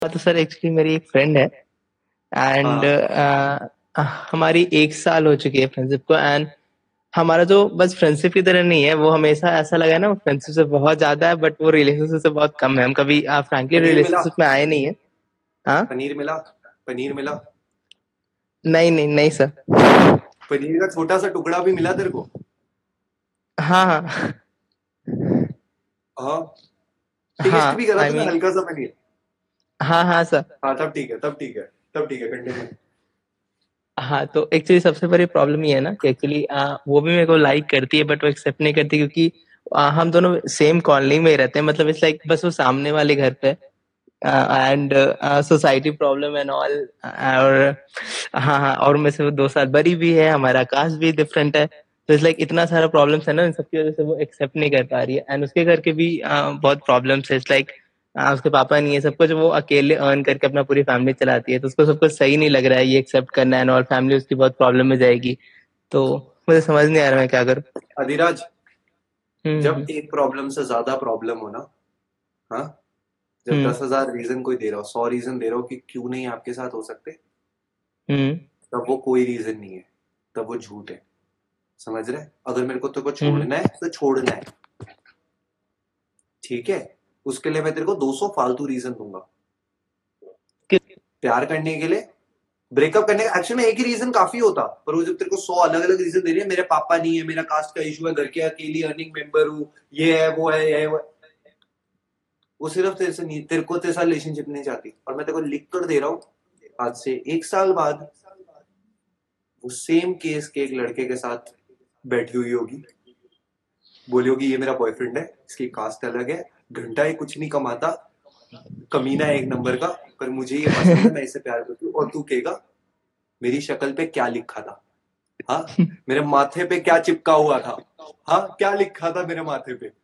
तो sir actually मेरी एक फ्रेंड है एंड हाँ। हमारी 1 साल हो चुकी है फ्रेंडशिप को। एंड हमारा जो बस फ्रेंडशिप की तरह नहीं है, वो हमेशा ऐसा लगा है ना, फ्रेंडशिप से बहुत ज्यादा है बट वो रिलेशनशिप से बहुत कम है। हम कभी फ्रैंकली पनीर मिला। रिलेशनशिप में आए नहीं है। हाँ। पनीर मिला। पनीर मिला। नहीं नहीं नहीं सर। पनीर का छोटा सा टुकड़ा भी मिला तेरे को? हाँ हाँ। हाँ। टेस्ट हाँ भी करा आई तूने मीन। हल्का सा पनीर? हाँ हाँ सर। हाँ, तब ठीक है, तब ठीक है। तब ठीक है, कंटिन्यू। हाँ तो एक्चुअली सबसे बड़ी प्रॉब्लम ये है ना कि एक्चुअली वो भी मेरे को लाइक करती है बट वो एक्सेप्ट नहीं करती, क्योंकि हम दोनों सेम कॉलोनी में ही रहते हैं। मतलब इट्स लाइक बस वो सामने वाले घर पे, and society problem and all. और हाँ हाँ, और मैं से वो 2 साल बड़ी भी है, हमारा कास्ट भी डिफरेंट है। तो इट्स लाइक इतना सारा प्रॉब्लम्स है ना, इन सबकी वजह से वो एक्सेप्ट नहीं कर पा रही है। एंड उसके घर के भी बहुत प्रॉब्लम्स है। इट्स लाइक उसके पापा नहीं है, सब कुछ वो अकेले अर्न करके अपना पूरी फैमिली चलाती है, तो उसको सब कुछ सही नहीं लग रहा है ये एक्सेप्ट करना है। और फैमिली उसकी बहुत प्रॉब्लम में जाएगी। तो मुझे समझ नहीं आ रहा मैं क्या करूँ। अधिराज, जब हम्म। एक प्रॉब्लम से ज्यादा प्रॉब्लम हो ना, हाँ, जब हम्म 10,000 रीजन कोई दे रहा हो, 100 रीजन दे रहा हो कि क्यों नहीं आपके साथ हो सकते, हम्म तब वो कोई रीजन नहीं है, तब वो झूठ है। समझ रहे? अगर मेरे को तेरे को हम्म छोड़ना है तो छोड़ना है, ठीक है? उसके लिए मैं तेरे को 200 फालतू रीजन दूंगा। प्यार करने के लिए, ब्रेकअप करने का एक्चुअली में एक ही रीजन काफी होता, पर वो जब तेरे को 100 अलग अलग रीजन दे रही है, मेरे पापा नहीं है, मेरा कास्ट का इशू है, घर के अकेली अर्निंग मेंबर हूँ, ये है वो है ये है वो है। वो सिर्फ तेरे से नहीं, तेरे को तेरे साथ रिलेशनशिप नहीं चाहती, और मैं तेरे को लिख कर दे रहा हूँ, आज से 1 साल बाद वो सेम केस के एक लड़के के साथ बैठी हुई होगी, बोली होगी ये मेरा बॉयफ्रेंड है, इसकी कास्ट अलग है, घंटा ये कुछ नहीं कमाता, कमीना है एक नंबर का, पर मुझे ये पसंद है, मैं इससे प्यार करती हूँ, और तू कहेगा मेरी शक्ल पे क्या लिखा था? हाँ, मेरे माथे पे क्या चिपका हुआ था? हाँ, क्या लिखा था मेरे माथे पे?